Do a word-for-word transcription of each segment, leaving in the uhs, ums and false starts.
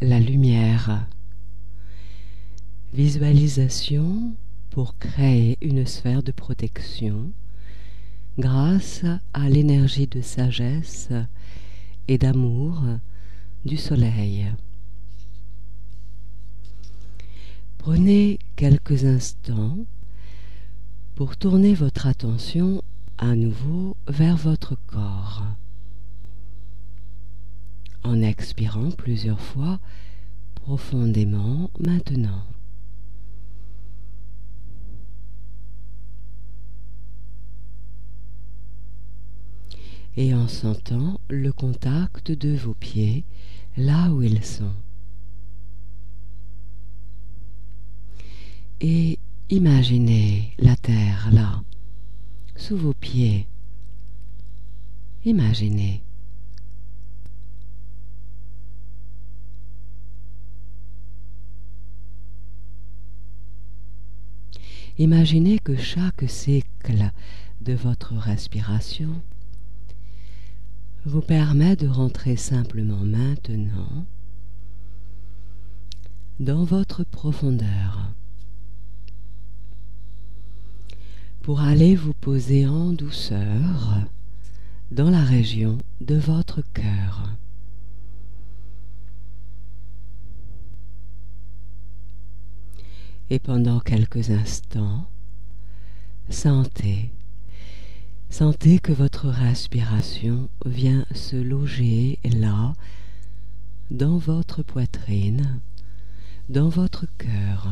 la lumière. Visualisation pour créer une sphère de protection grâce à l'énergie de sagesse et d'amour du soleil. Prenez quelques instants pour tourner votre attention à nouveau vers votre corps. En expirant plusieurs fois profondément maintenant. Et en sentant le contact de vos pieds là où ils sont. Et imaginez la terre là, sous vos pieds. Imaginez. Imaginez que chaque cycle de votre respiration vous permet de rentrer simplement maintenant dans votre profondeur pour aller vous poser en douceur dans la région de votre cœur. Et pendant quelques instants, sentez, sentez que votre respiration vient se loger là, dans votre poitrine, dans votre cœur,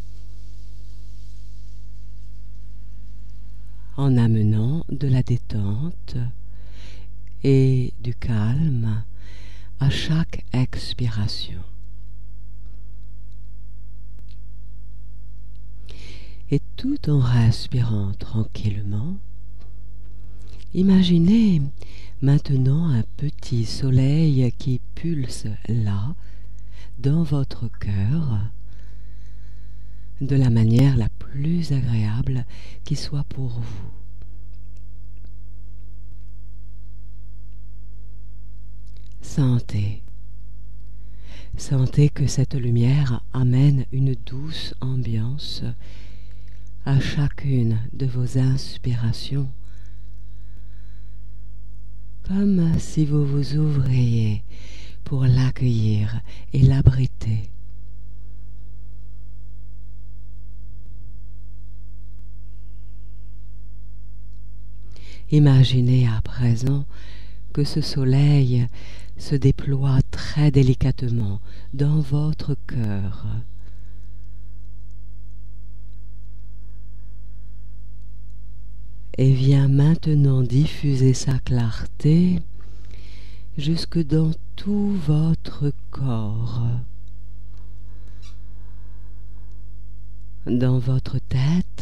en amenant de la détente et du calme à chaque expiration. Et tout en respirant tranquillement, imaginez maintenant un petit soleil qui pulse là, dans votre cœur, de la manière la plus agréable qui soit pour vous. Sentez, sentez que cette lumière amène une douce ambiance à chacune de vos inspirations, comme si vous vous ouvriez pour l'accueillir et l'abriter. Imaginez à présent que ce soleil se déploie très délicatement dans votre cœur. Et vient maintenant diffuser sa clarté jusque dans tout votre corps, dans votre tête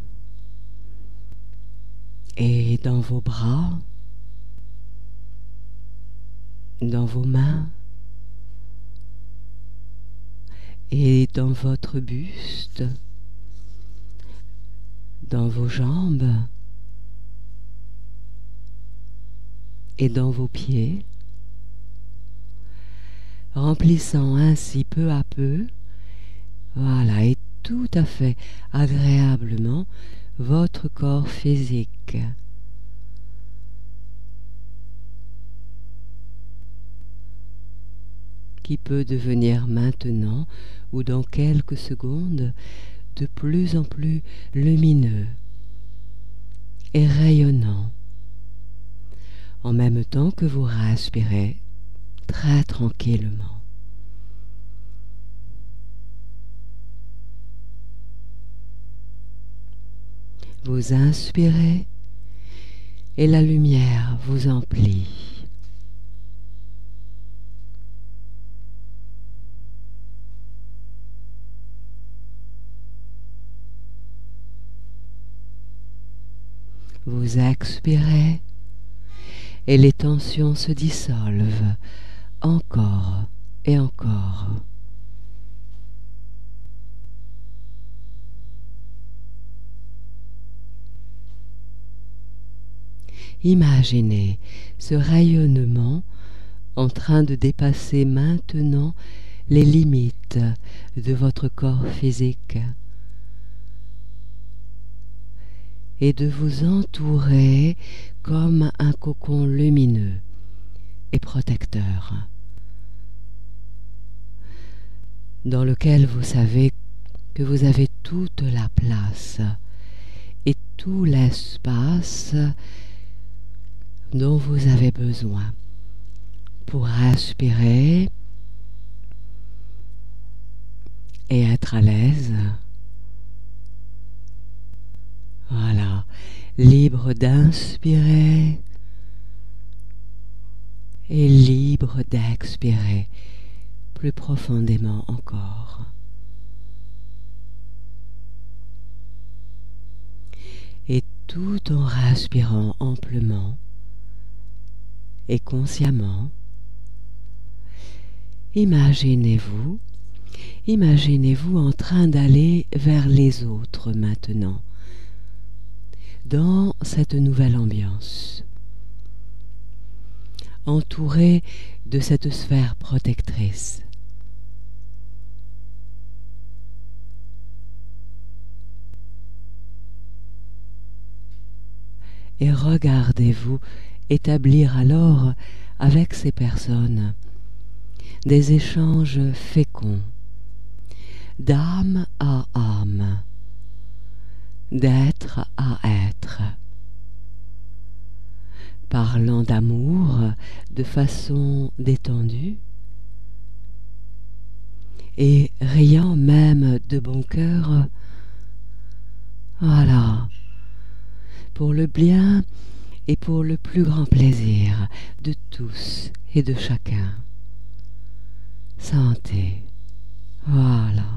et dans vos bras, dans vos mains et dans votre buste, dans vos jambes et dans vos pieds, remplissant ainsi peu à peu, voilà, et tout à fait agréablement votre corps physique. Qui peut devenir maintenant ou dans quelques secondes de plus en plus lumineux et rayonnant, en même temps que vous respirez très tranquillement. Vous inspirez et la lumière vous emplit. Vous expirez et les tensions se dissolvent encore et encore. Imaginez ce rayonnement en train de dépasser maintenant les limites de votre corps physique et de vous entourer comme un cocon lumineux et protecteur dans lequel vous savez que vous avez toute la place et tout l'espace dont vous avez besoin pour respirer et être à l'aise. Voilà, libre d'inspirer et libre d'expirer plus profondément encore. Et tout en respirant amplement et consciemment, imaginez-vous, imaginez-vous en train d'aller vers les autres maintenant, dans cette nouvelle ambiance, entouré de cette sphère protectrice. Et regardez-vous établir alors avec ces personnes des échanges féconds, d'âme à âme, d'être à être, parlant d'amour de façon détendue et riant même de bon cœur. Voilà, pour le bien et pour le plus grand plaisir de tous et de chacun. Santé. Voilà.